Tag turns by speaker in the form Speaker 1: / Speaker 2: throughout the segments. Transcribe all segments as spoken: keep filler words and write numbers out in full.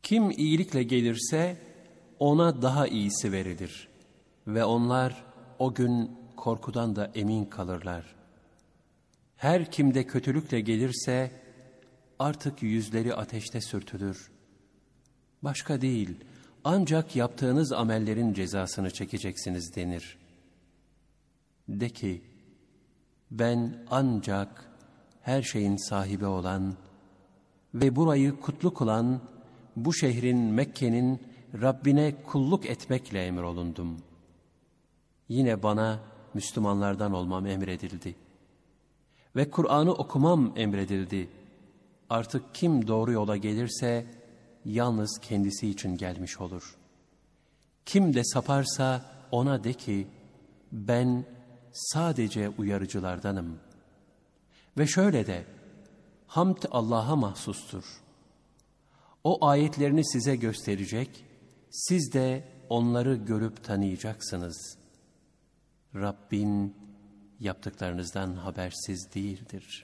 Speaker 1: Kim iyilikle gelirse ona daha iyisi verilir ve onlar o gün korkudan da emin kalırlar. Her kimde kötülükle gelirse artık yüzleri ateşte sürtülür. Başka değil, ancak yaptığınız amellerin cezasını çekeceksiniz denir. De ki, ben ancak her şeyin sahibi olan ve burayı kutlu kılan, bu şehrin, Mekke'nin Rabbine kulluk etmekle emrolundum. Yine bana Müslümanlardan olmam emredildi. Ve Kur'an'ı okumam emredildi. Artık kim doğru yola gelirse, yalnız kendisi için gelmiş olur. Kim de saparsa ona de ki, ben sadece uyarıcılardanım. Ve şöyle de, hamd Allah'a mahsustur. O ayetlerini size gösterecek, siz de onları görüp tanıyacaksınız. Rabbin yaptıklarınızdan habersiz değildir.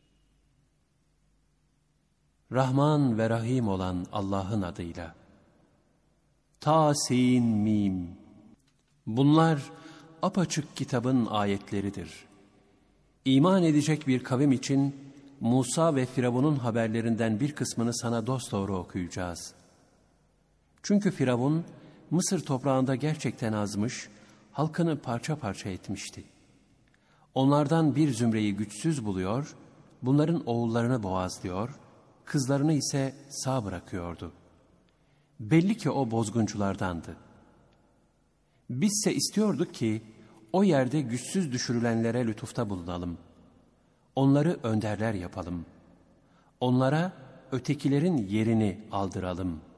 Speaker 1: Rahman ve Rahim olan Allah'ın adıyla. Ta-sin mim. Bunlar apaçık kitabın ayetleridir. İman edecek bir kavim için Musa ve Firavun'un haberlerinden bir kısmını sana dosdoğru okuyacağız. Çünkü Firavun Mısır toprağında gerçekten azmış, halkını parça parça etmişti. Onlardan bir zümreyi güçsüz buluyor, bunların oğullarını boğazlıyor, kızlarını ise sağ bırakıyordu. Belli ki o bozgunculardandı. Bizse istiyorduk ki o yerde güçsüz düşürülenlere lütufta bulunalım. Onları önderler yapalım. Onlara ötekilerin yerini aldıralım.